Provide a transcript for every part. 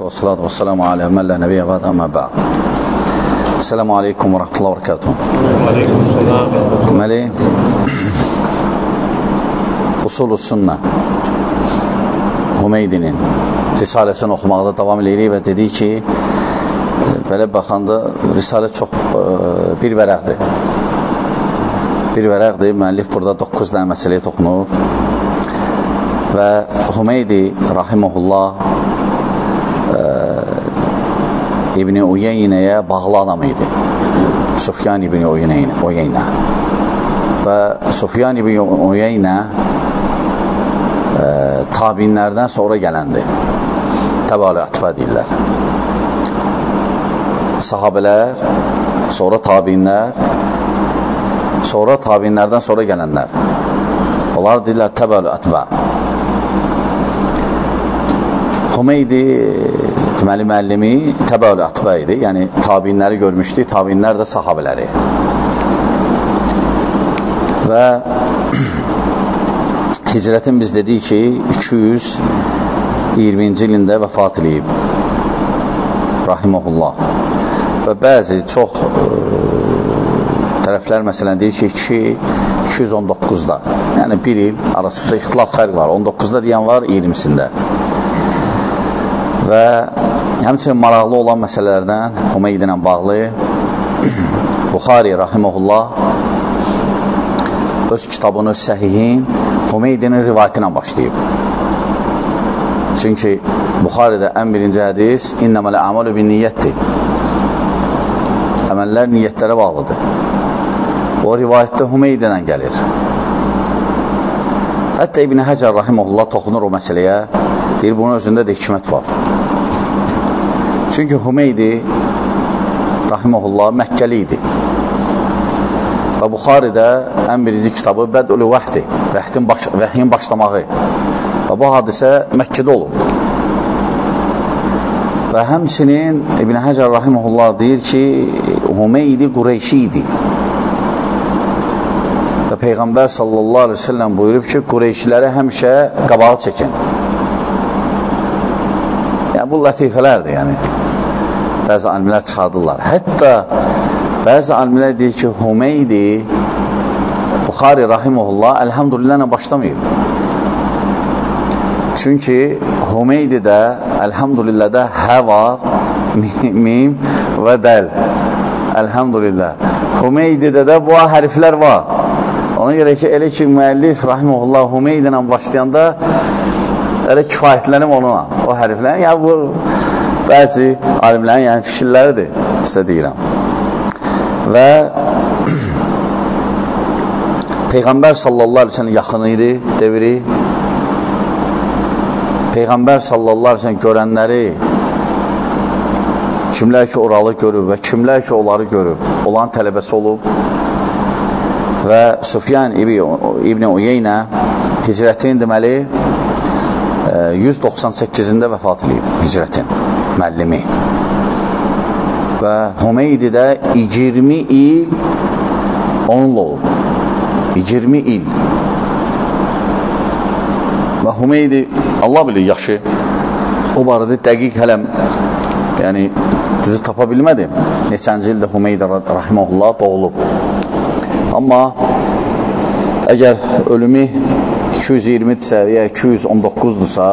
والصلاة والسلام على من لا نبي بعد أما بعد. السلام عليكم ورحمة الله وبركاته. Deməli, Usul-u Sünnə Hümeydinin Risaləsini oxumaqda davam edirik və dedik ki, belə baxanda Risalə çox bir vərəqdir. Bir vərəqdir, müəllif burada 9 dənə məsələyə toxunur və Hümeydi rahiməhullah İbn-i Uyeynəyə bağlı adam idi. Sufyan İbn-i Uyeynə və Sufyan İbn-i Uyeynə tabinlərdən sonra gələndir. Təbəli ətbə deyirlər. Sahabələr, sonra tabinlər, sonra tabinlərdən sonra gələnlər. Onlar deyirlər təbəli ətbə. Hümeydi deməli müəllimi təbəli ətbə idi. Yəni tabinləri görmüşdü, tabinlər də sahabələri. Və hicrətin biz dedik ki 220-ci ilində vəfat edib rahiməhullah. Və bəzi çox tərəflər məsələn deyir ki 219-da, yəni bir il arasında ixtilaf fərq var. 19-da deyən var, 20-sində. Və həmçinin maraqlı olan məsələlərdən Hümeydi ilə bağlı Buxari rahiməhullah öz kitabını Səhihin Hümeydinin rivayəti ilə başlayıb. Çünki Buxaridə ən birinci hədis İnnəməl əməlu bin niyyətdir. Əməllər niyyətlərə bağlıdır. O rivayətdə Hümeydidən gəlir. Hətta İbn Həcər rahiməhullah toxunur o məsələyə, deyir, bunun özündə də hikmət var. Çünki Hümeydi rahiməhullah Məkkəli idi. Və Buxaridə ən birinci kitabı Bəd'ül Vəhdi, vəhyin başlamağı. Və bu hadisə Məkkədə olub. Və həmçinin İbn Həcər rahiməhullah deyir ki, Hümeydi Qureyşi idi. Və Peyğəmbər sallallahu aleyhi ve sellem buyurub ki, Qureyşilərə həmişə qabağı çəkin. Yəni, bu lətifələrdir, yəni. Bəzi alimlər çıxardırlar. Hətta bəzi alimlər deyir ki, Hümeydi Buxari rahiməhullah əlhamdülillah başlamayıb. Çünki Hümeydidə əlhamdülillahda hə var, mim və dəl. Əlhamdülillah. Hümeydidə də bu hərflər var. Ona görə ki, elə ki, müəllif rahiməhullah Hümeydi ilə başlayanda elə kifayətlənib onunla, o hərflərin. Yəni, bu bəzi alimlərin yəni fikirləridir, sizə deyirəm. Və Peyğəmbər sallallahu aleyhi ve sellem yaxını idi, devri. Peyğəmbər sallallahu aleyhi ve sellem görənləri, kimlər ki oralı görüb və kimlər ki onları görüb, olan tələbəsi olub. Və Sufyan İbn Uyeynə hicrətin deməli 198-də vəfat edib, hicrətin müəllimi. Və Hümeydi də 20 il onunla olub. 20 il. Və Hümeydi, Allah bilir, yaxşı. O barədə dəqiq hələm, yəni düzü tapa bilmədim. Neçənci ildə Hümeydi rahiməhullah doğulub. Amma əgər ölümü 220-dirsə ya 219-dursa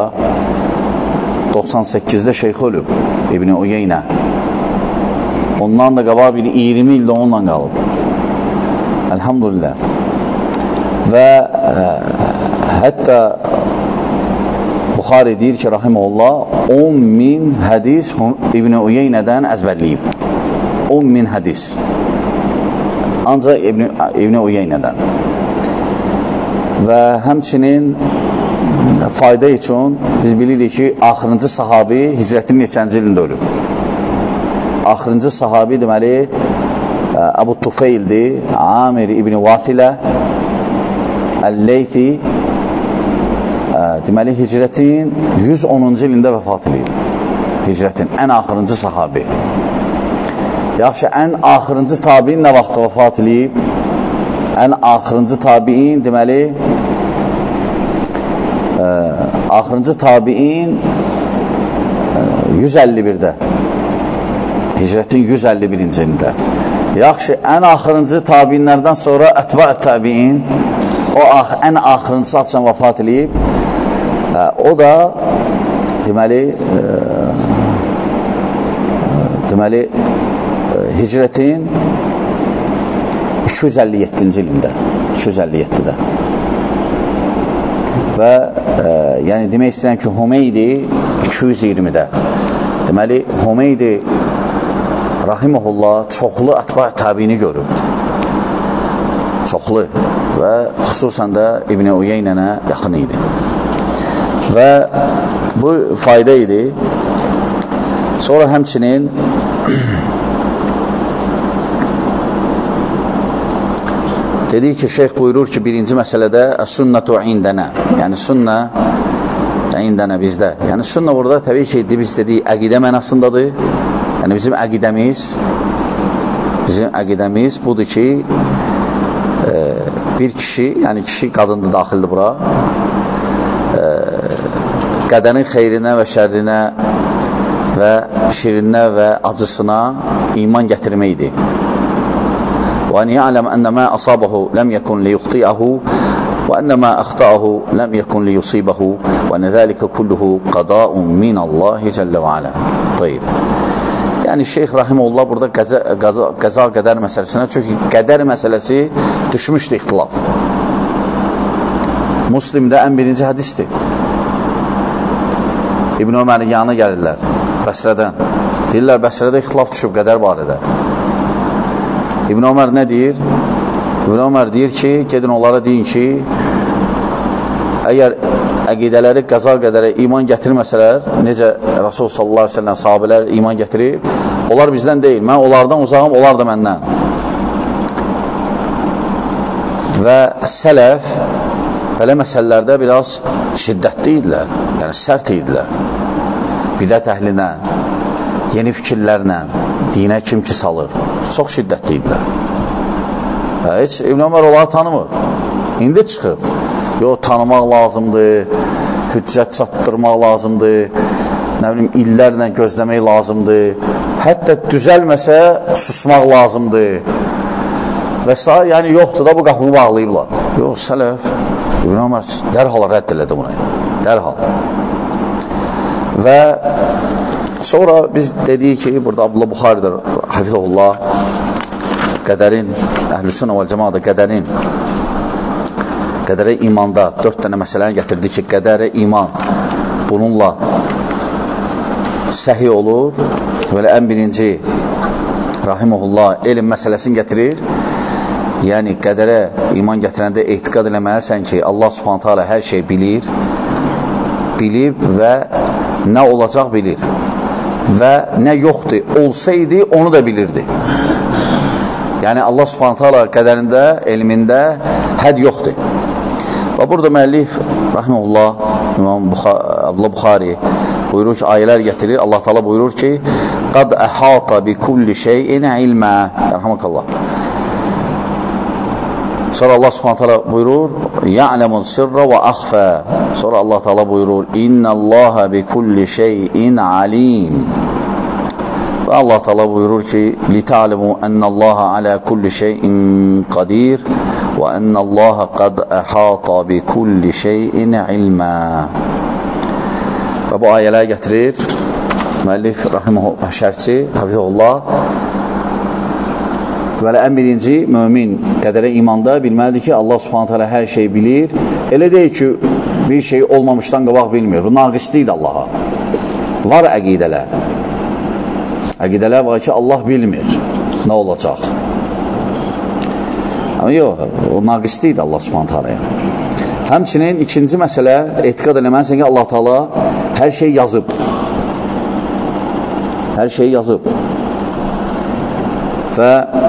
98-də şeyx ölüb İbn Uyeynə. Ondan da qabaq bir 20 ildə onunla qalıb. Elhamdülillah. Və hətta Buxari deyir ki, rahiməhullah 10.000 hədis İbn Uyeynədən əzbərləyib. 10.000 hədis. Ancaq İbn Uyeynədən. Və həmçinin fayda üçün biz bilirik ki, axırıncı sahabi hicrətin neçənci ilində ölüb. Axırıncı sahabi deməli Əbu Tufeyldir, Amir İbn Vasilə Əl-Leythi, deməli hicrətin 110-cu ilində vəfat edib. Hicrətin ən axırıncı sahabi. Yaxşı, ən axırıncı tabiin nə vaxt vəfat edib? Ən axırıncı tabiin deməli axırıncı tabiin 151-də. Hicrətin 151-ci ilində. Yaxşı, ən axırıncı tabiinlərdən sonra ətba-ət tabiin, o ən axırıncı açan vəfat edib, o da deməli hicrətin 257-ci ilində, 257-də. Və yəni demək istəyirəm ki, Hümeydi 220-də. Deməli, Hümeydi rahiməhullah çoxlu ətba-ət tabiini görüb. Çoxlu və xüsusən də İbn-i Uyeynənə yaxın idi. Və bu fayda idi. Sonra həmçinin dedik ki, şeyx buyurur ki, birinci məsələdə sünnətu indənə, yəni sünnə indənə bizdə. Yəni sünnə burada təbii ki, biz dedik əqidə mənasındadır. Yəni bizim əqidəmiz budur ki, bir kişi, yəni kişi qadındır daxildir bura, qədərin xeyrinə və şərrinə və şirinə və acısına iman gətirməkdir. Və ən ya'ləm ənə mə asabəhu ləm yəkun liyuxti'əhu və ənə mə əxta'əhu ləm yəkun liyusibəhu və ənə zəlikə kulluhu qada'un minəllahi cəllə və alə. Tayyib. Yəni şeyx rahimehullah burada qəza qədər məsələsinə, çünki qədər məsələsi düşmüşdür ixtilaf. Müslimdə ən birinci hədisdir. İbn Ömərin yanına gəlirlər Bəsrədən. Deyirlər Bəsrədə ixtilaf düşüb qədər barədə. İbn Ömər nə deyir? İbn Ömər deyir ki, gedin onlara deyin ki, əgər əqidələri qəza qədərə iman gətirməsələr, necə Rasul sallallahu aleyhi ve sellem sahabələr iman gətirib, onlar bizdən deyil, mən onlardan uzağım, onlar da məndən. Və sələf belə məsələlərdə biraz şiddətli idilər, yəni sərt idilər. Bidət əhlinə, yeni fikirlərlə, dinə kim ki salır, çox şiddətli idilər. Heç İbn Ömər onları tanımır, indi çıxıb. Yox, tanımaq lazımdır, hüccət çatdırmaq lazımdır, nə bilim, illərlə gözləmək lazımdır, hətta düzəlməsə susmaq lazımdır və s. Yəni, yoxdur da bu qapını bağlayıblar. Yox, sələf, İbn Ömər dərhal rədd elədi bunu, dərhal. Və sonra biz dedik ki, burada Abdullah Buxaridir, hafizəhullah, qədərin, əhlüsünnə vəl cəmadə qədərə imanda 4 dənə məsələni gətirdi ki, qədərə iman bununla səhi olur. Belə ən birinci rahiməhullah elm məsələsini gətirir. Yəni qədərə iman gətirəndə etiqad eləməlisən ki, Allah subhanətə alə hər şey bilir, bilib və nə olacaq bilir və nə yoxdur, olsaydı onu da bilirdi. Yəni Allah subhanətə alə qədərində, elmində həd yoxdur. Və burada müəllif rahiməhullah İmam Abdullah Buxari buyurur ki, ayələr gətirir. Allah Teala buyurur ki, qad əhata bi kulli şeyin ilmə. Rəhməkallah. Sonra Allah subhanətə alə buyurur, ya'lemun sirra və əxfə. Sonra Allah Teala buyurur, innallaha bi kulli şeyin alim. Və Allah Teala buyurur ki, lita'lemu ennallaha ala kulli şeyin qadir və ennallaha qad əhata bi kulli şeyin ilmə. Və bu ayələr gətirir müəllif rahiməhullah, şərhçi, hafizəhullah. Belə ən birinci mömin qədərə imanda bilməlidir ki, Allah subhanətə alə hər şey bilir. Elə deyil ki, bir şey olmamışdan qabaq bilmir. Bu naqislidir Allaha. Var əqidələr. Əqidələr var ki, Allah bilmir nə olacaq. Amma yox, o naqislidir Allah subhanətə aləyə. Həmçinin ikinci məsələ, etiqad eləməlisən ki, Allah Teala hər şey yazıb. Hər şey yazıb. Və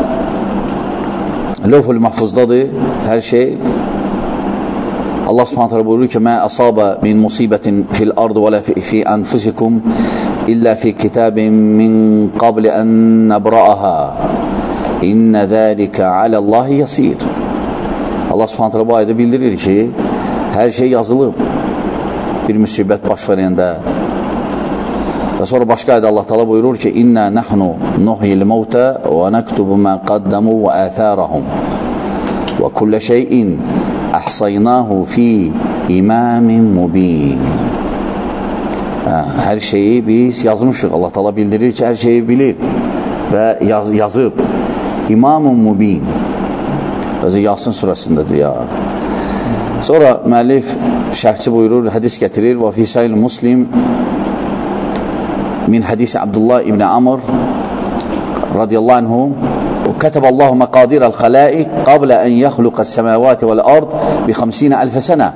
Lövhül Mahfuzdadır hər şey. Allah subhanətə alə buyurur ki, mə əsabə min musibətin fil ardı və lə fi anfusikum illə fi kitabin min qabli ən nəbra'aha innə zəlikə aləllahi yasir. Allah subhanətə alə bu ayədə bildirir ki, hər şey yazılıb bir müsibət baş verəndə Və sonra başqa ayədə Allah Teala buyurur ki, İnna nahnu nuhyil mauta və naktubu ma qaddamu və atharahum və kullu şeyin ahsaynahu fi imamin mubin. Hər şeyi biz yazmışıq. Allah Teala bildirir ki, hər şeyi bilir və yazıb. İmamun mubin. Özü Yasin surəsindədir ya. Sonra müəllif şərhçi buyurur, hədis gətirir və fi Sahih Muslim min hadisi Abdullah ibn Amr radiyallahu anhu وكتب الله مقادير الخلائق قبل أن يخلق السماوات والأرض ب50,000 سنة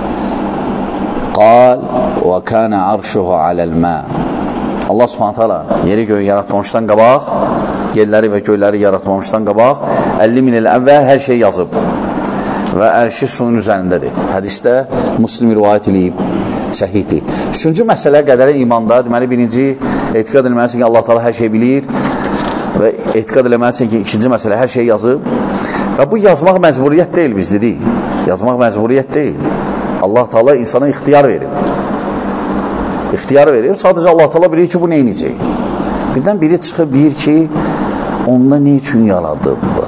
قال وكان عرشه على الماء. Allah subhanət hala yeri göğü yaratmamışdan qabaq, yerləri və göyləri yaratmamışdan qabaq 50 min il əvvəl hər şey yazıb və ərşi suyun üzərindədir. Hədisdə Müslim rivayət edib, səhihdir. Üçüncü məsələ qədərə imanda. Deməli, birinci, etiqad eləməlisin ki, Allah Teala hər şey bilir və etiqad eləməlisin ki, ikinci məsələ, hər şey yazıb və bu yazmaq məcburiyyət deyil, biz dedik. Yazmaq məcburiyyət deyil. Allah Teala insana ixtiyar verib. İxtiyar verib, sadəcə Allah Teala bilir ki, bu neyniyəcək. Birdən biri çıxıb deyir ki, onda ne üçün yaradıb bu?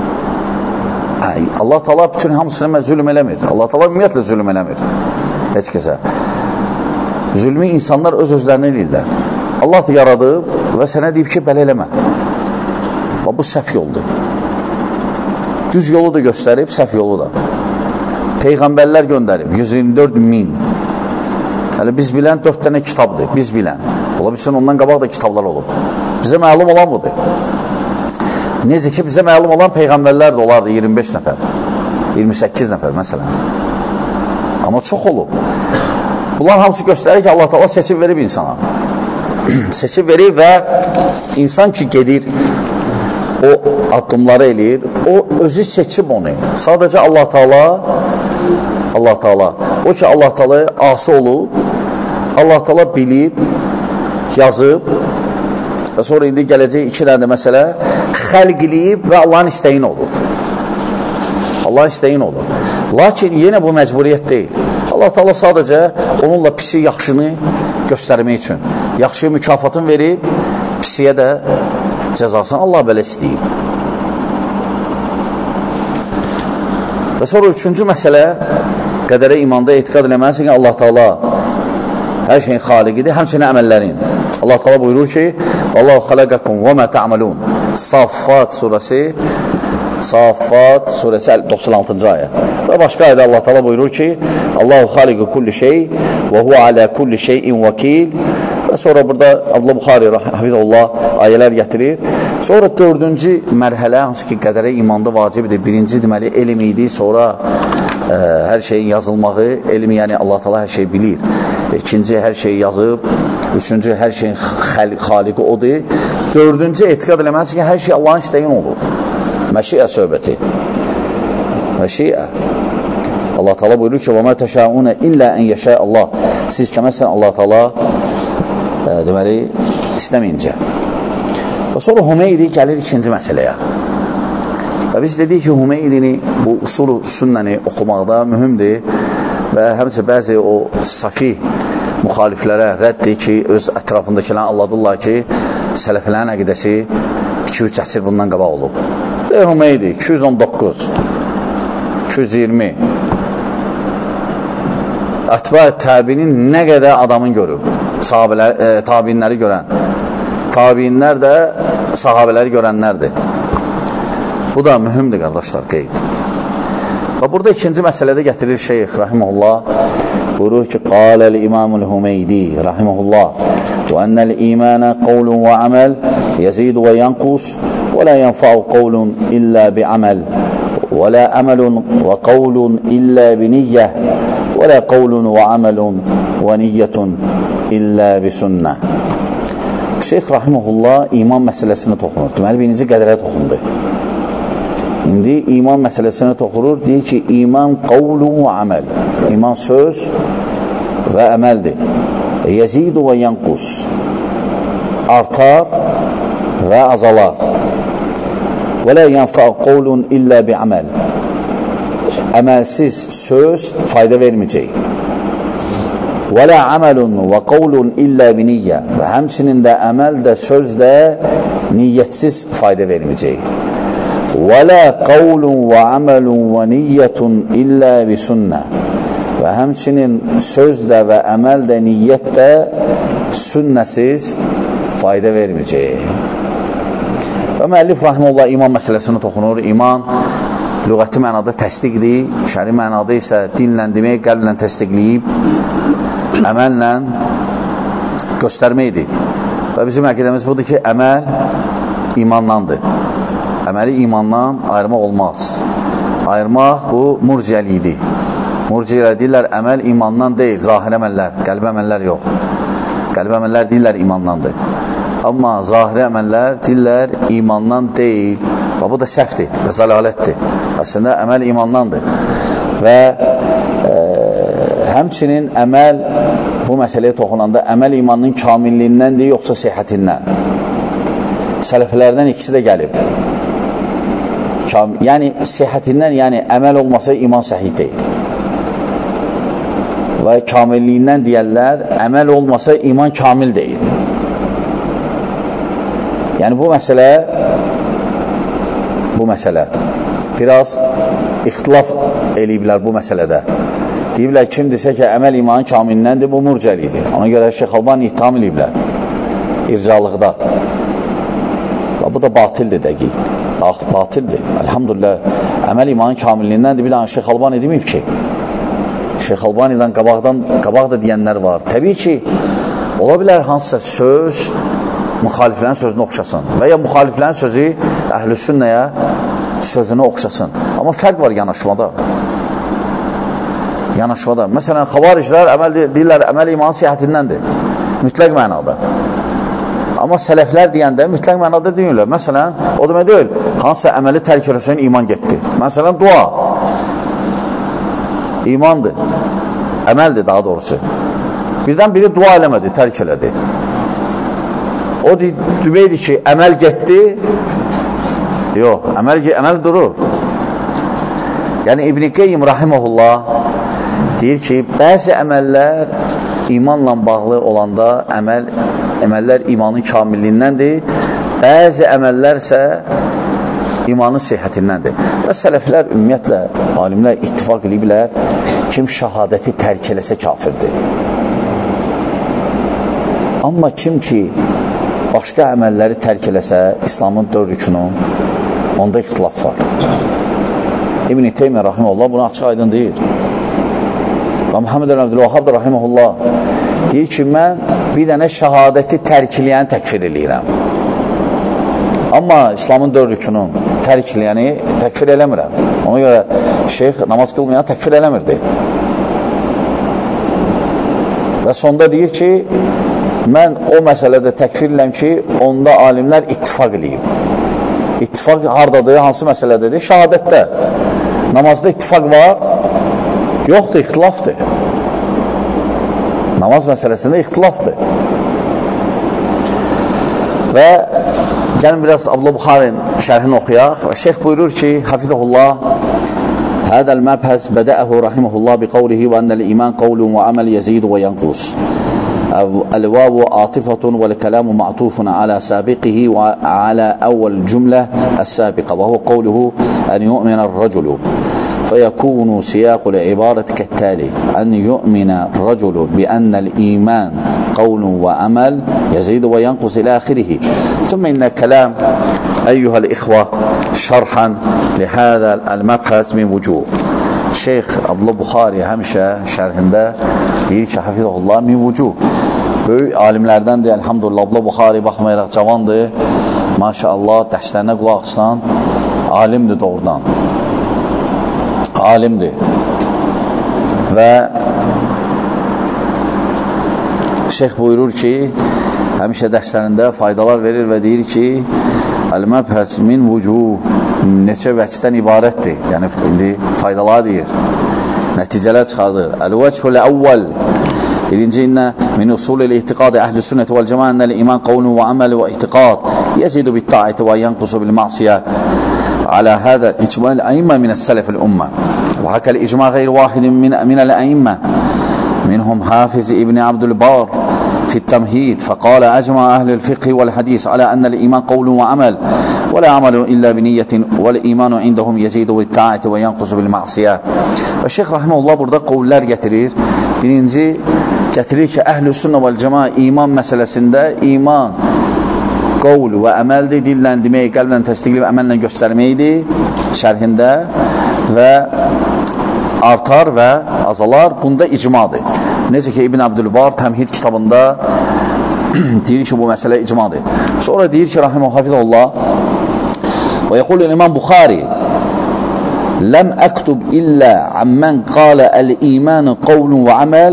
Allah Teala bütün hamısına zülm eləmir. Allah Teala ümumiyyətlə zülm eləmir. Heç kəsə. Zülmü insanlar öz-özlərini eləyirlər. Allah da yaradıb və sənə deyib ki, belə eləmə. Bu səhv yoldur. Düz yolu da göstərib, səhv yolu da. Peyğəmbərlər göndərib, 124 min. Hələ biz bilən 4 dənə kitabdır, biz bilən. Ola bilsin, ondan qabaq da kitablar olub. Bizə məlum olan budur. Necə ki, bizə məlum olan Peyğəmbərlər də olardı, 25 nəfər, 28 nəfər, məsələn. Amma çox olub. Bunlar hamısı göstərir ki, Allah Teala seçib verib insana. Seçib verib və insan ki, gedir, o addımları eləyir, o özü seçib onu. Sadəcə Allah Teala, o ki Allah Teala asi olub, Allah Teala bilib, yazıb və sonra indi gələcək 2 dənə məsələ xəlq eləyib və Allahın istəyin olur. Allahın istəyin olur. Lakin yenə bu məcburiyyət deyil. Allah Teala sadəcə onunla pisi yaxşını göstərmək üçün. Yaxşıya mükafatını verib, pisiyə də cəzasını Allah belə istəyib. Və sonra üçüncü məsələ, qədərə imanda etiqad eləməlisin ki, Allah Teala hər şeyin xaliqidir, həmçinin əməllərin. Allah Teala buyurur ki, Allahu xalaqakum və mə ta'malun. Saffat surəsi 96-cı ayə. Və başqa ayədə Allah Teala buyurur ki, Allahu xaliqu kulli şey və huve alə kulli şeyin vəkil. Və sonra burada Abdullah Buxari hafizullah ayələr gətirir. Sonra dördüncü mərhələ, hansı ki, qədərə imanda vacibdir. Birinci deməli elm idi, sonra hər şeyin yazılmağı, elm yəni Allah Teala hər şey bilir. İkinci, hər şeyi yazıb. Üçüncü, hər şeyin xaliqi odur. Dördüncü, etiqad eləməlisin ki, hər şey Allahın istəyin olur. Məşiə söhbəti. Məşiə. Allah Teala buyurur ki, وَمَا تَشَاءُونَ إِلَّا أَنْ يَشَاءَ Allah. Siz istəməzsən Allah Teala deməli, istəməyincə. Və sonra Hümeydi gəlir ikinci məsələyə. Və biz dedik ki, Hümeydini bu usul sünnəni oxumaqda mühümdir və həmçə bəzi o safi müxaliflərə rəddir ki, öz ətrafındakilər anladırlar ki, sələfələrin əqidəsi 2-3 əsr bundan qabaq olub. Və Hümeydi 219, 220 Ətbə təbinin nə qədər adamın görüb, tabinləri görən, tabinlər də sahabələri görənlərdir. Bu da mühümdür, qardaşlar, qeyd. Və burada ikinci məsələdə gətirir şeyx, rahiməhullah, buyurur ki, qaləl imamul Hümeydi, rahiməhullah, və ennəl imanə qavlun və əməl, yəzidu və yanqus, və lə yənfa'u qavlun illə bi əməl, və lə əməlun və qavlun illə bi niyyəh, və lə qavlun və əməlun və niyyətun illə bi sünnə. Şeyx rahiməhullah iman məsələsini toxunur. Deməli, birinci qədərə toxundu. İndi iman məsələsini toxunur, deyir ki, iman qavlun və əməl. İman söz və əməldir. Yəzidu və yanqus. Artar və azalar. Və lə yənfəu qavlun illə bi əməl. Əməlsiz söz fayda verməyəcək. Və lə əməlun və qavlun illə biniyyə. Və həmçinin də əməl də, söz də niyyətsiz fayda verməyəcək. Və lə qavlun və əməlun və niyyətun illə bisunnə. Və həmçinin söz də və əməl də, niyyət də sünnəsiz fayda verməyəcək. Və müəllif rahimehullah iman məsələsini toxunur. İman lüğəti mənada təsdiqdir, şəri mənada isə dinlə demək, qəlblə təsdiqləyib, əməllə göstərməkdir. Və bizim əqidəmiz budur ki, əməl imandandır. Əməli imandan ayırmaq olmaz. Ayırmaq bu murciəlidir. Murciələr deyirlər, əməl imandan deyil, zahir əməllər, qəlbi əməllər yox. Qəlbi əməllər deyirlər imandandır. Amma zahiri əməllər deyirlər imandan deyil. Və bu da səhvdir və zəlalətdir. Əslində əməl imandandır. Və həmçinin əməl, bu məsələyə toxunanda, əməl imanın kamilliyindəndir, yoxsa sihhətindən. Sələflərdən ikisi də gəlib. Yəni, sihhətindən, yəni əməl olmasa iman səhih deyil. Və kamilliyindən deyərlər, əməl olmasa iman kamil deyil. Yəni, bu məsələ biraz ixtilaf eləyiblər bu məsələdə. Deyiblər, kim desə ki, əməl imanın kamilindəndir, bu murcəlidir. Ona görə Şeyx Albani ittiham eləyiblər ircalıqda. Və bu da batildir dəqiq. Batildir. Elhamdülillah, əməl imanın kamilindəndir. Bir dənə Şeyx Albani deməyib ki, Şeyx Albani'dan qabaq da deyənlər var. Təbii ki, ola bilər hansısa söz müxaliflərin sözünü oxşasın və ya müxaliflərin sözü əhl-i sünnəyə sözünü oxşasın. Amma fərq var yanaşmada. Məsələn, xavariclər deyirlər, əməl imanın sihhətindəndir. Mütləq mənada. Amma sələflər deyəndə mütləq mənada deyirlər. Məsələn, o demək deyil, hansısa əməli tərk eləsən iman getdi. Məsələn, dua. İmandır. Əməldir daha doğrusu. Birdən biri dua eləmədi, tərk elədi. O deməkdir ki, əməl getdi. Yox, əməl durur. Yəni, İbn-i Qeyyim rahimehullah deyir ki, bəzi əməllər imanla bağlı olanda əməllər imanın kamilliyindəndir, bəzi əməllər isə imanın sihhətindəndir. Və sələflər, ümumiyyətlə, alimlər ittifaq ediblər, kim şəhadəti tərk eləsə kafirdir. Amma kim ki, başqa əməlləri tərk eləsə, İslamın 4 rükünü, onda ixtilaf var. İbn-i Teymiyyə rahimehullah bunu açıq aydın deyir. Və Muhammed Əbdülvahhab da rahimehullah deyir ki, mən bir dənə şəhadəti tərk eləyəni təkfir eləyirəm. Amma İslamın 4 rükünü tərk eləyəni təkfir eləmirəm. Ona görə şeyx namaz qılmayan təkfir eləmirdi. Və sonda deyir ki, mən o məsələdə təkfir eləm ki, onda alimlər ittifaq eləyib. İttifaq hardadır, hansı məsələdədir? Şəhadətdə. Namazda ittifaq var, yoxdur, ixtilafdır. Namaz məsələsində ixtilafdır. Və gəlin biraz Abdullah Buxarinin şərhini oxuyaq. Və şeyx buyurur ki, hafizəhullah, هذا المبحث بدأه رحمه الله بقوله وأن الإيمان قول وعمل يزيد وينقص. الواو عاطفة والكلام معطوف على سابقه وعلى أول جملة السابقة وهو قوله أن يؤمن الرجل فيكون سياق العبارة كالتالي أن يؤمن الرجل بأن الإيمان قول وعمل يزيد وينقص إلى آخره. ثم إن الكلام أيها الإخوة شرحا لهذا المبحث من وجوه. Şeyx Abdullah Buxari həmişə şərhində deyir ki, hafizəhullah min vucuh. Böyük alimlərdəndir, elhamdülillah. Abdullah Buxari baxmayaraq cavandır. Maşallah, dərslərinə qulaq aslan, alimdir doğrudan. Alimdir. Və şeyx buyurur ki, həmişə dərslərində faydalar verir və deyir ki, əl-məbhəs min vucuh, neçə vəcdən ibarətdir. Yəni, indi faydalar deyir, nəticələr çıxardır. Əl-vəchul əvvəl, birinci innə min usul il-ihtiqadı əhl-i sünnəti vəl-cəmə ənəl iman qavlun və əməli və ihtiqad yezidu bit-ta'ati və yanqusu bil-ma'siyyə على هذا الإجماع الأئمة من السلف الأمة وحكى الإجماع غير واحد من الأئمة منهم حافظ ابن عبد البر في التمهيد فقال أجمع أهل الفقه والحديث على أن الإيمان قول وعمل ولا عمل إلا بنية والإيمان عندهم يزيد بالطاعة وينقص بالمعصية. Şeyx Rahimullah burada qovullar getirir. Birinci getirir ki əhl-i sünnə vəl cəma iman məsələsində iman qovul və əməldir, dillə demək, qəlblə təsdiqli və əməllə göstərməkdir şərhində və artar və azalar, bunda icmadır. Necə ki İbn Abdülbar Təmhid kitabında deyir ki bu məsələ icmadır. Sonra deyir ki Rahiməhullah və yəqul İmam Buxari ləm əktub illə əmmən qalə əl-imanı qovlun və əməl.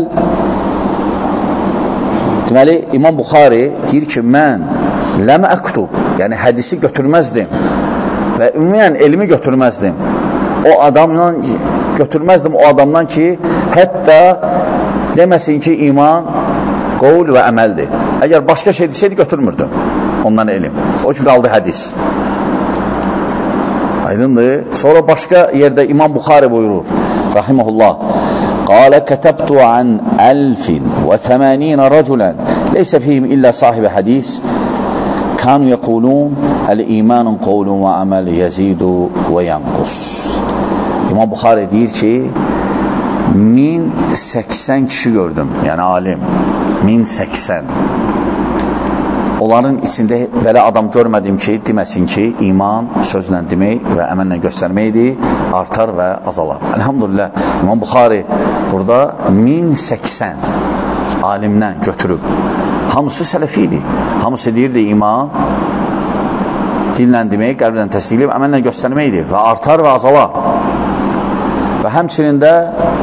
Deməli İmam Buxari deyir ki mən ləm əktub, yəni hədisi götürməzdim və ümumən elmi götürməzdim. O adamdan götürməzdim o adamdan ki hətta deməsin ki iman qovul və əməldir. Əgər başqa şey deseydi götürmürdüm ondan elm. O ki qaldı hədis. Aydındır. Sonra başqa yerdə İmam Buxari buyurur rahimehullah. Qala katabtu an 1080 raculan leysa fihim illa sahibi hadis kanu yaqulun el-iman qawlun və amal yazidu və yanqus. İmam Buxari deyir ki 1080 kişi gördüm, yəni alim 1080. Onların içində belə adam görmədim ki, deməsin ki, iman sözlə demək və əməllə göstərməkdir, artar və azalar. Elhamdülillah, İmam Buxari burada 1080 alimdən götürüb. Hamısı sələfidir. Hamısı deyirdi, iman dillə demək, qəlblə təsdiqləyib, əməllə göstərməkdir və artar və azalar. Və həmçinin də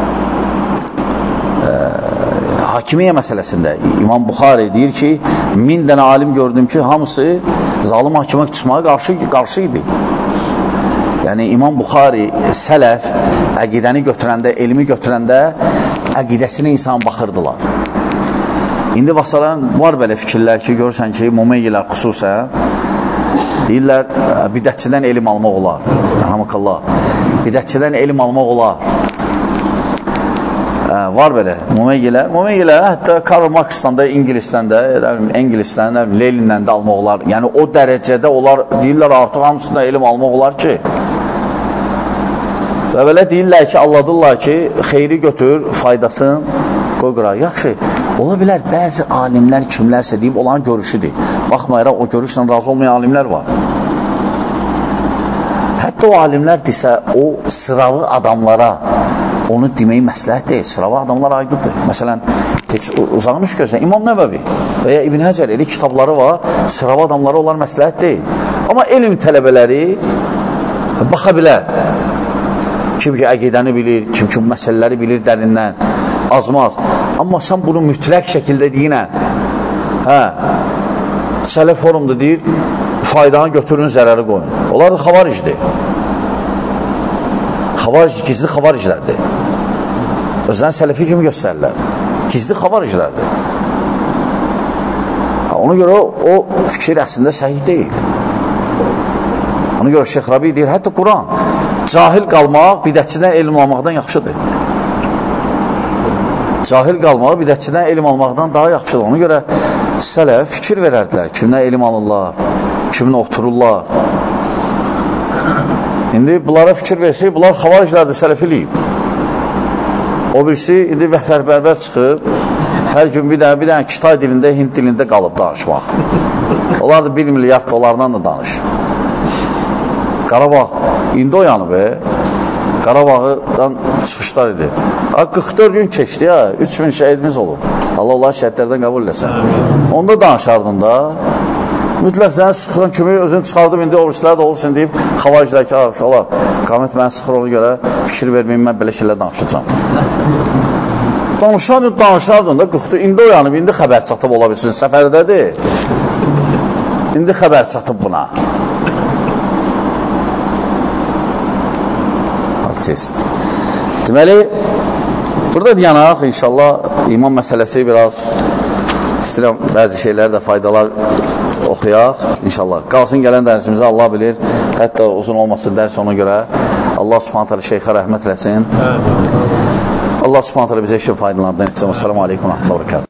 hakimiyyə məsələsində İmam Buxari deyir ki 1000 dənə alim gördüm ki hamısı zalim hakimə çıxmağa qarşı idi. Yəni İmam Buxari sələf əqidəni götürəndə, elmi götürəndə əqidəsinə insan baxırdılar. İndi baxsalan var belə fikirlər ki görürsən ki Mumeyyilər xüsusən deyirlər bidətçidən elm almaq olar. Rəhməkallah. Bidətçidən elm almaq olar. Var belə Mumeyyilər hətta Karl Marx'dan da İngilisdən də Lenindən də almaq olar. Yəni o dərəcədə onlar deyirlər artıq hamısından elm almaq olar ki və belə deyirlər ki alladırlar ki xeyri götür faydasını qoy qıra. Yaxşı ola bilər bəzi alimlər kimlərsə deyib olan görüşüdür. Baxmayaraq o görüşlə razı olmayan alimlər var. Hətta o alimlər desə o sıralı adamlara onu deməyi məsləhət deyil. Sıralı adamlar aydındır. Məsələn, heç uzanmış görsən, İmam Nəvəvi və ya İbn Həcər elə kitabları var, sıralı adamları onlar məsləhət deyil. Amma elm tələbələri baxa bilər. Kim ki əqidəni bilir, kim ki məsələləri bilir dərindən, azmaz. Amma sən bunu mütləq şəkildə deyinən, sələf forumda deyir, faydanı götürün, zərəri qoyun. Onlar da xavaricdir. Gizli xavariclərdir. Özlərini sələfi kimi göstərirlər. Gizli xavariclərdir. Ona görə o fikir əslində səhih deyil. Ona görə Şeyx Rabi deyir, hətta Quran cahil qalmaq bidətçidən elm almaqdan yaxşıdır. Cahil qalmaq bidətçidən elm almaqdan daha yaxşıdır. Ona görə sələf fikir verərdilər. Kimdən elm alırlar, kiminə otururlar. İndi bunlara fikir versək, bunlar xavariclərdir, sələfiliyib. O birisi, indi vəhdərbər çıxıb, hər gün bir dənə Kitay dilində, Hind dilində qalıb danışmaq. Onlar da 1 milyard dolardan da danış. Qarabağ, indi oyanıb, Qarabağdan çıxışlar idi. 44 gün keçdi, 3000 şəhidimiz olub. Allah onları şəhidlərdən qəbul eləsən. Onda danışardın da. Mütləq səni sıxıran kimi özünü çıxardım, indi oruçları da olursun deyib, xavaricilər ki, olar, qamət mənə sıxır ona görə fikir verməyim, mən belə şeylər danışacağım. Danışardın da, qıxdı, indi oyanıb, indi xəbər çatıb ola bilsin, səfərdədir. İndi xəbər çatıb buna. Artist. Deməli, burada deyanaq, inşallah, iman məsələsi biraz istəyirəm, bəzi şeylər də faydalar oxuyaq, inşallah. Qalsın gələn dərsimizə Allah bilir, hətta uzun olmasın dərs ona görə. Allah subhanət hələ şeyxə rəhmət eləsin. Allah subhanətlə bizə işin faydalarından etsin. Əssalamu aleykum və rəhmətullah.